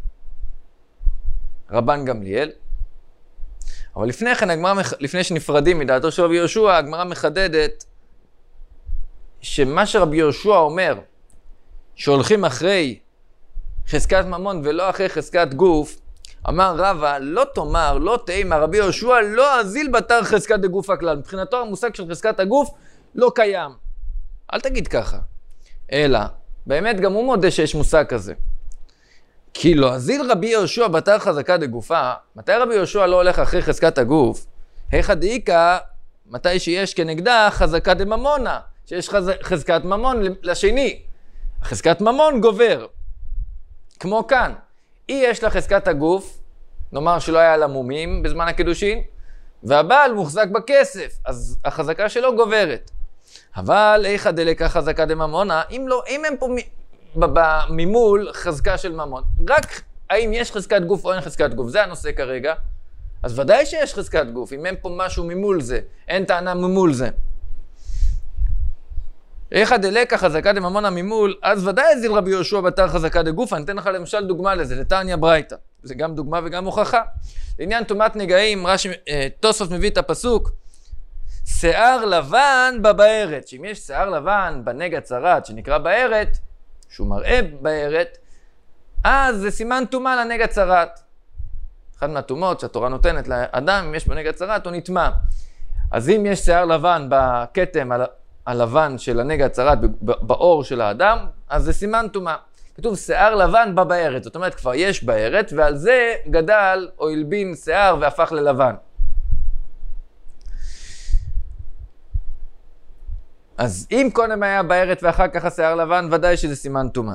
רבן גמליאל. אבל לפני כן, הגמרא, לפני שנפרדים מדעתו של רבי יהושע, הגמרא מחדדת שמה שרבי יהושע אומר, שהולכים אחרי חזקת ממון ולא אחרי חזקת גוף, אמר רבא, לא תאמר, לא תאמר, רבי יהושע לא אזיל בתר חזקת הגוף הכלל. מבחינתו המושג של חזקת הגוף לא קיים. אל תגיד ככה. אלא, באמת גם הוא מודה שיש מושג כזה. כי לא אזיל רבי יהושע בתר חזקה דגופה, מתי רבי יהושע לא הולך אחרי חזקת הגוף? היכא דאיכא, מתי שיש כנגדה חזקה דממונה, שיש חז... חזקת ממון לשני. חזקת ממון גובר. כמו כאן. היא יש לה חזקת הגוף, נאמר שלא היה לה מומים בזמן הקידושין, והבעל מוחזק בכסף, אז החזקה שלו גוברת. אבל היכא דלקא חזקה דממונה, אם לא, אם הם פה ממול חזקה של ממון, רק האם יש חזקת גוף או אין חזקת גוף, זה הנושא כרגע, אז ודאי שיש חזקת גוף, אם אין פה משהו ממול זה, אין טענה ממול זה. היכא דלקא חזקה דממונה ממול, אז ודאי הזיל רבי יהושע בתר חזקה דגופה. אני אתן לך למשל דוגמה לזה, לתניא ברייתא. זה גם דוגמה וגם הוכחה. לעניין טומאת נגעים, רש"י, תוספות מביא את הפסוק, שיער לבן בבארת. שאם יש שיער לבן בנגע צרת שנקרא בארת, שהוא מראה בארת, אז זה סימן טומאה לנגע צרת. אחד מהטומאות שהתורה נותנת לאדם, אם יש בנגע צרת, הוא נטמא. אז אם יש שיער לבן בכתם על הלבן של הנגע הצרת, באור של האדם, אז זה סימן טומאה. כתוב שיער לבן בא בארץ, זאת אומרת כבר יש בארץ, ועל זה גדל או הלבין שיער והפך ללבן. אז אם קודם היה בארץ ואחר כך השיער לבן, ודאי שזה סימן טומאה.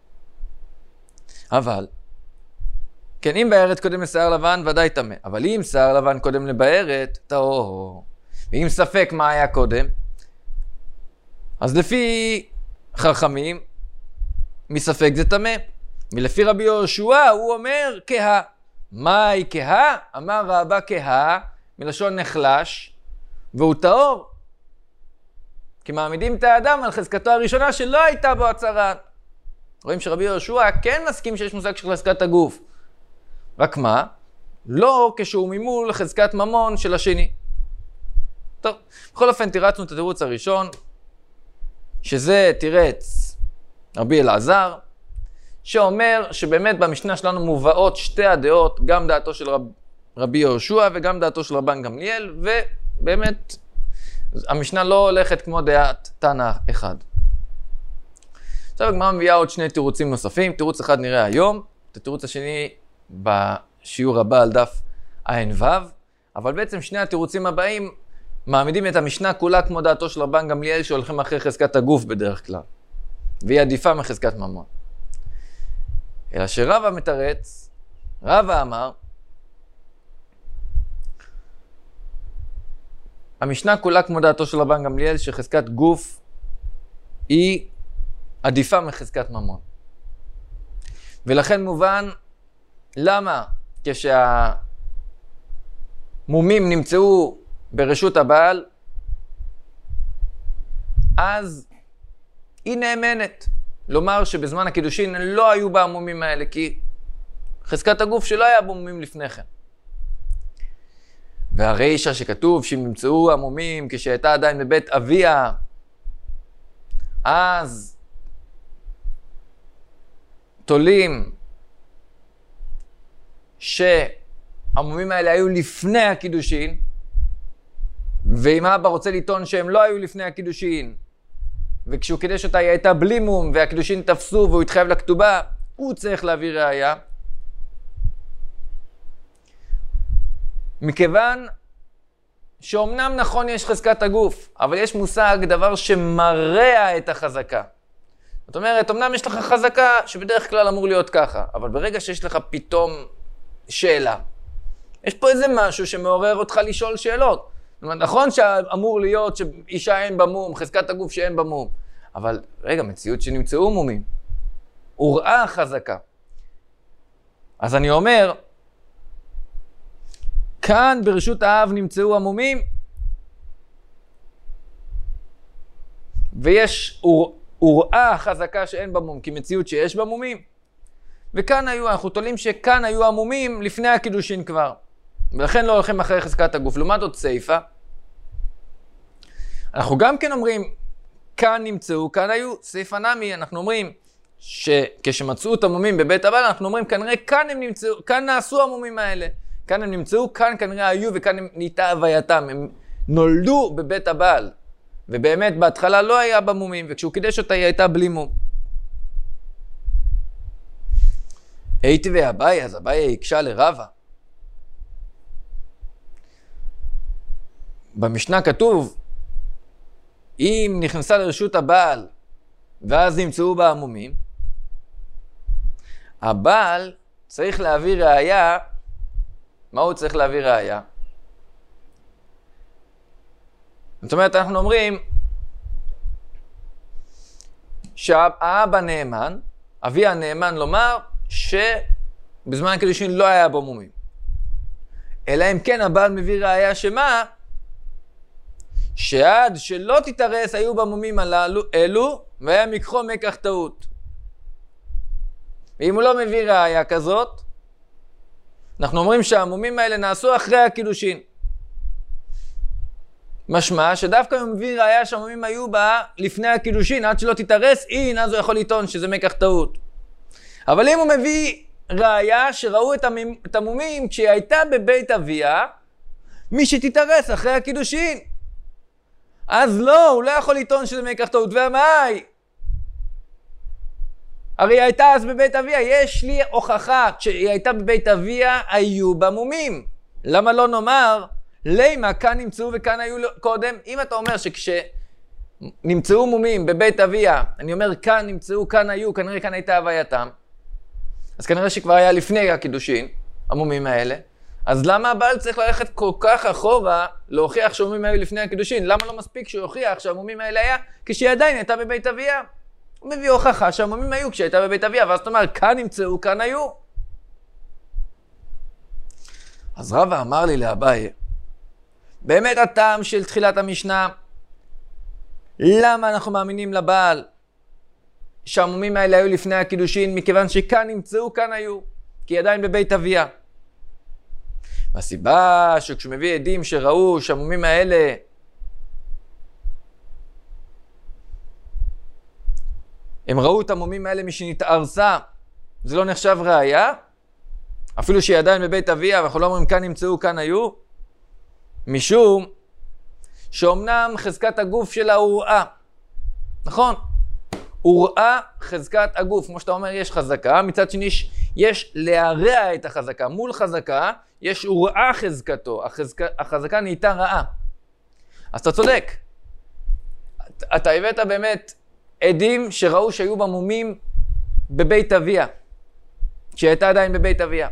אבל, כן, אם בארץ קודם לשיער לבן, ודאי טמא. אבל אם שיער לבן קודם לבארץ, טהור. ואם ספק מה היה קודם, אז לפי חכמים, מספק זה טמא. מלפי רבי יהושע הוא אומר כהה. מהי כהה? אמר רבא כהה, מלשון נחלש, והוא טהור. כי מעמידים את האדם על חזקתו הראשונה שלא הייתה בו הצרה. רואים שרבי יהושע כן מסכים שיש מושג של חזקת הגוף. רק מה? לא כשהוא ממול חזקת ממון של השני. טוב, בכל אופן תירצנו את התירוץ הראשון, שזה תירץ רבי אלעזר, שאומר שבאמת במשנה שלנו מובאות שתי הדעות, גם דעתו של רב, רבי יהושע וגם דעתו של רבן גמליאל, ובאמת המשנה לא הולכת כמו דעת תנא אחד. עכשיו הגמרא מביאה עוד שני תירוצים נוספים, תירוץ אחד נראה היום, את התירוץ השני בשיעור הבא על דף עין וו, אבל בעצם שני התירוצים הבאים מעמידים את המשנה כולה כמו דעתו של רבן גמליאל שהולכים אחרי חזקת הגוף בדרך כלל, והיא עדיפה מחזקת ממון. אלא שרבא מתרץ, רבא אמר, המשנה כולה כמו דעתו של רבן גמליאל שחזקת גוף היא עדיפה מחזקת ממון. ולכן מובן למה כשהמומים נמצאו ברשות הבעל, אז היא נאמנת. לומר שבזמן הקידושין לא היו בה המומים האלה, כי חזקת הגוף שלא היה במומים לפני כן. והרישא שכתוב שאם נמצאו המומים כשהייתה עדיין בבית אביה, אז תולים שהמומים האלה היו לפני הקידושין, ואם אבא רוצה לטעון שהם לא היו לפני הקידושין, וכשהוא קידש אותה היא הייתה בלי מום, והקידושין תפסו והוא התחייב לכתובה, הוא צריך להביא ראיה. מכיוון שאומנם נכון יש חזקת הגוף, אבל יש מושג דבר שמרע את החזקה. זאת אומרת, אומנם יש לך חזקה שבדרך כלל אמור להיות ככה, אבל ברגע שיש לך פתאום שאלה, יש פה איזה משהו שמעורר אותך לשאול שאלות. זאת אומרת, נכון שאמור להיות שאישה אין במום, חזקת הגוף שאין במום, אבל רגע, מציאות שנמצאו מומים, הוראה חזקה. אז אני אומר, כאן ברשות האב נמצאו המומים, ויש הוראה חזקה שאין במום, כי מציאות שיש במומים. וכאן היו, אנחנו תולים שכאן היו המומים לפני הקידושין כבר. ולכן לא הולכים אחרי חזקת הגוף. לעומת עוד סייפה, אנחנו גם כן אומרים, כאן נמצאו, כאן היו, סייפה נמי, אנחנו אומרים, שכשמצאו את המומים בבית הבעל, אנחנו אומרים, כנראה כאן הם נמצאו, כאן נעשו המומים האלה. כאן הם נמצאו, כאן כנראה היו וכאן הם נהייתה הווייתם. הם נולדו בבית הבעל. ובאמת בהתחלה לא היה במומים, וכשהוא קידש אותה היא הייתה בלי מום. הייתי ואביי, אז אביי הקשה לרבא. במשנה כתוב, אם נכנסה לרשות הבעל, ואז נמצאו בה המומים, הבעל צריך להביא ראיה. מה הוא צריך להביא ראיה? זאת אומרת, אנחנו אומרים שהאבא נאמן, אבי הנאמן לומר שבזמן הקידושין לא היה בו מומים. אלא אם כן הבעל מביא ראיה שמה? שעד שלא תתארס היו במומים הללו, אלו, והיה מקחו מקח טעות. ואם הוא לא מביא ראיה כזאת, אנחנו אומרים שהמומים האלה נעשו אחרי הקידושין. משמע שדווקא הוא מביא ראיה שהמומים היו בה לפני הקידושין, עד שלא תתארס, אין, אז הוא יכול לטעון שזה מקח טעות. אבל אם הוא מביא ראיה שראו את המומים כשהיא הייתה בבית אביה, מי שתתארס אחרי הקידושין, אז לא, הוא לא יכול לטעון שזה מקח טעות. והמאי? הרי היא הייתה אז בבית אביה, יש לי הוכחה, כשהיא הייתה בבית אביה היו בה מומים. למה לא נאמר, למה כאן נמצאו וכאן היו קודם? אם אתה אומר שכשנמצאו מומים בבית אביה, אני אומר כאן נמצאו, כאן היו, כנראה כאן הייתה הווייתם, אז כנראה שכבר היה לפני הקידושין, המומים האלה, אז למה הבעל צריך ללכת כל כך אחורה להוכיח שהמומים היו לפני הקידושין? למה לא מספיק שהוא יוכיח שהמומים האלה היה כשהיא עדיין הייתה בבית אביה? הוא מביא הוכחה שהמומים היו כשהיא הייתה בבית אביה, ואז אתה אומר, כאן נמצאו, כאן היו. אז רבא אמר לי לאביי, באמת הטעם של תחילת המשנה, למה אנחנו מאמינים לבעל שהמומים האלה היו לפני הקידושין? מכיוון שכאן נמצאו, כאן היו, כי היא עדיין בבית אביה. והסיבה שכשהוא מביא עדים שראו שהמומים האלה הם ראו את המומים האלה משנתארסה, זה לא נחשב ראיה, אפילו שהיא עדיין בבית אביה, ואנחנו לא אומרים כאן נמצאו, כאן היו, משום שאומנם חזקת הגוף שלה הוראה, נכון? הוראה חזקת הגוף, כמו שאתה אומר יש חזקה, מצד שני יש להרע את החזקה, מול חזקה יש הוראה חזקתו, החזקה, החזקה נהייתה רעה. אז אתה צודק, אתה הבאת באמת עדים שראו שהיו במומים בבית אביה, שהיא הייתה עדיין בבית אביה.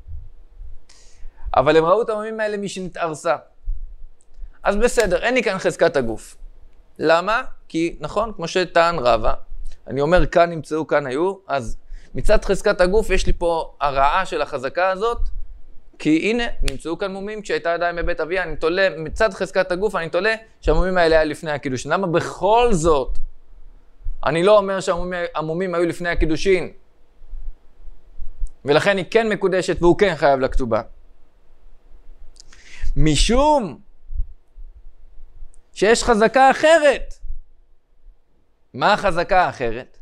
אבל הם ראו את המומים האלה משנתארסה. אז בסדר, אין לי כאן חזקת הגוף. למה? כי נכון, כמו שטען רבא, אני אומר כאן נמצאו, כאן היו, אז מצד חזקת הגוף יש לי פה הרעה של החזקה הזאת, כי הנה, נמצאו כאן מומים כשהייתה עדיין בבית אביה, אני תולה, מצד חזקת הגוף אני תולה שהמומים האלה היה לפני הקידושין. למה בכל זאת אני לא אומר שהמומים היו לפני הקידושין, ולכן היא כן מקודשת והוא כן חייב לכתובה? משום שיש חזקה אחרת. מה החזקה האחרת?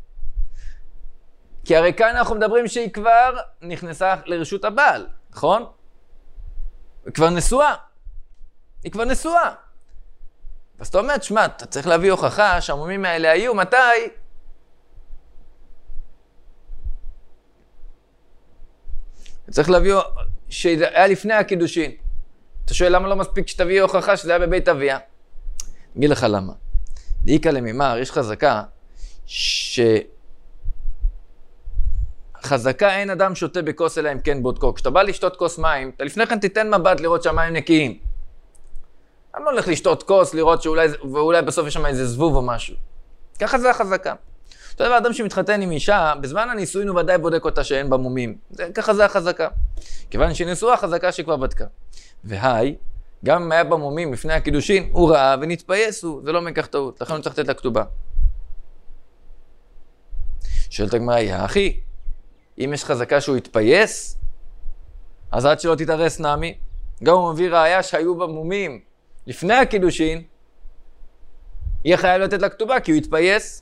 כי הרי כאן אנחנו מדברים שהיא כבר נכנסה לרשות הבעל, נכון? היא כבר נשואה. היא כבר נשואה. אז אתה אומר, שמע, אתה צריך להביא הוכחה שהמומים האלה היו, מתי? צריך להביא שהיה לפני הקידושין. אתה שואל למה לא מספיק שתביא הוכחה שזה היה בבית אביה? אגיד לך למה. דאיקה למימר, יש חזקה שחזקה אין אדם שותה בכוס אלא אם כן בודקו. כשאתה בא לשתות כוס מים, אתה לפני כן תיתן מבט לראות שהמים נקיים. אני לא הולך לשתות כוס לראות שאולי, ואולי בסוף יש שם איזה זבוב או משהו. ככה זה החזקה. אתה יודע, האדם שמתחתן עם אישה, בזמן הנישואין הוא ודאי בודק אותה שאין בה מומים. זה, ככה זה החזקה. כיוון שהיא נשואה, החזקה שכבר בדקה. והי, גם אם היה בה מומים לפני הקידושין, הוא ראה ונתפייסו, זה לא מקח טעות, לכן הוא צריך לתת לכתובה. שואלת הגמרא, יא אחי, אם יש חזקה שהוא יתפייס, אז עד שלא תתארס נמי, גם הוא מביא ראיה שהיו בה מומים לפני הקידושין, יהיה חייב לתת לכתובה כי הוא יתפייס.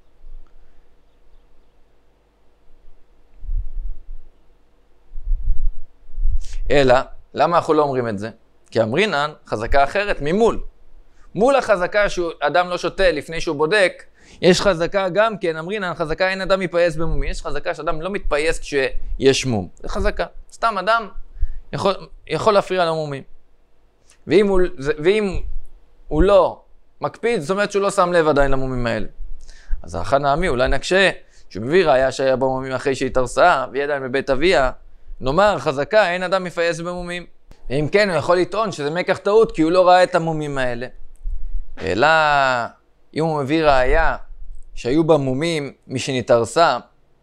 אלא, למה אנחנו לא אומרים את זה? כי אמרינן חזקה אחרת ממול. מול החזקה שאדם לא שותה לפני שהוא בודק, יש חזקה גם כן, אמרינן חזקה אין אדם יפייס במומי. יש חזקה שאדם לא מתפייס כשיש מום. זה חזקה. סתם אדם יכול, יכול להפריע למומים. ואם הוא, ואם הוא לא מקפיד, זאת אומרת שהוא לא שם לב עדיין למומים האלה. אז האחד נעמי, אולי נקשה, שהוא מביא ראיה שהיה במומים אחרי שהתארסה, והיא עדיין בבית אביה, נאמר, חזקה, אין אדם מפייס במומים. ואם כן, הוא יכול לטעון שזה מקח טעות, כי הוא לא ראה את המומים האלה. אלא, אם הוא מביא ראיה שהיו במומים משנתארסה,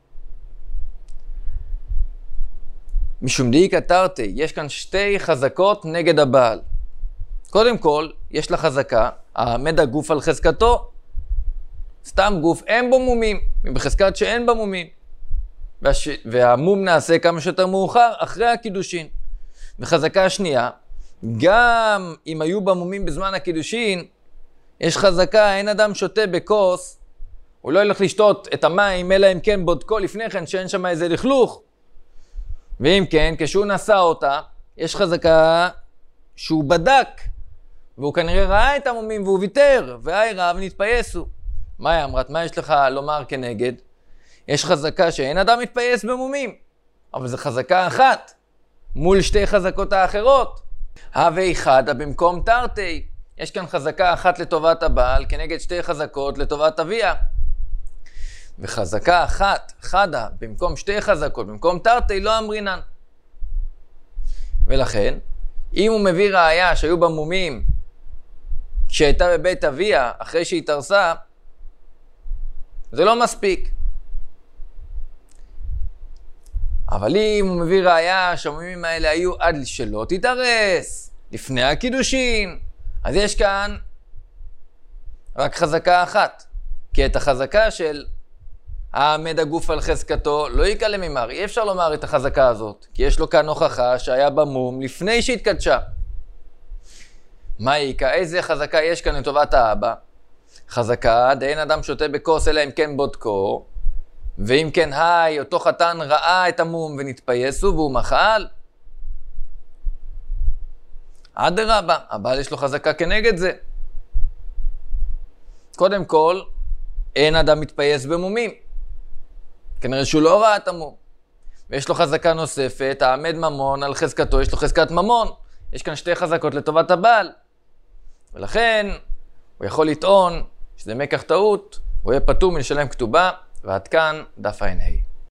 משום דאיקה תרתי, יש כאן שתי חזקות נגד הבעל. קודם כל, יש לה חזקה, העמד הגוף על חזקתו. סתם גוף, אין בו מומים, בחזקת שאין בו מומים. והש... והמום נעשה כמה שיותר מאוחר, אחרי הקידושין. וחזקה השנייה, גם אם היו במומים בזמן הקידושין, יש חזקה, אין אדם שותה בכוס, הוא לא ילך לשתות את המים, אלא אם כן בודקו לפני כן שאין שם איזה לכלוך. ואם כן, כשהוא נשא אותה, יש חזקה שהוא בדק, והוא כנראה ראה את המומים והוא ויתר, והי ראה ונתפייסו. מה היא אמרת? מה יש לך לומר כנגד? יש חזקה שאין אדם מתפייס במומים, אבל זו חזקה אחת מול שתי חזקות האחרות. הווה חדה במקום תרתי. יש כאן חזקה אחת לטובת הבעל כנגד שתי חזקות לטובת אביה. וחזקה אחת, חדה, במקום שתי חזקות, במקום תרתי, לא אמרינן. ולכן, אם הוא מביא ראיה שהיו בה מומים כשהייתה בבית אביה אחרי שהיא תרסה, זה לא מספיק. אבל אם הוא מביא ראיה שהמומים האלה היו עד שלא תתארס, לפני הקידושין, אז יש כאן רק חזקה אחת. כי את החזקה של העמד הגוף על חזקתו לא יקלה ממר. אי אפשר לומר את החזקה הזאת, כי יש לו כאן הוכחה שהיה במום לפני שהתקדשה. מה יקה? איזה חזקה יש כאן לטובת האבא? חזקה, דאין אדם שותה בכוס אלא אם כן בודקו, ואם כן היי, אותו חתן ראה את המום ונתפייסו והוא מחל. אדרבה, הבעל יש לו חזקה כנגד זה. קודם כל, אין אדם מתפייס במומים. כנראה שהוא לא ראה את המום. ויש לו חזקה נוספת, העמד ממון על חזקתו, יש לו חזקת ממון. יש כאן שתי חזקות לטובת הבעל. ולכן, הוא יכול לטעון שזה מקח טעות, הוא יהיה פטור מלשלם כתובה, ועד כאן דף ע"ה.